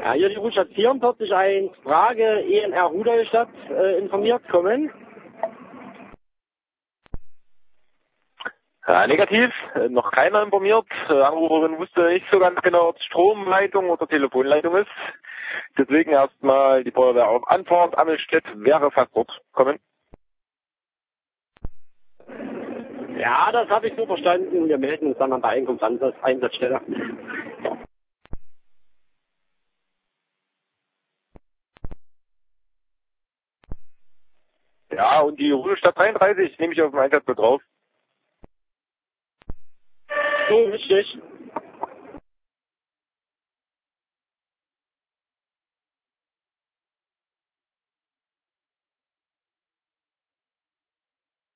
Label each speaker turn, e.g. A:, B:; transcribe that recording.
A: Ja, hier die Rudstadt 44, Frage ENR Rudolstadt informiert kommen.
B: Ja, negativ, noch keiner informiert. Anruferin wusste nicht so ganz genau, ob es Stromleitung oder Telefonleitung ist. Deswegen erstmal die Feuerwehr auf Anfahrt. Ammelstedt wäre fast dort kommen.
A: Ja, das habe ich so verstanden. Wir melden uns dann an der Einsatzstelle.
B: Ja, und die Rudolstadt 33 nehme ich auf dem Einsatz mit drauf.
A: So, richtig.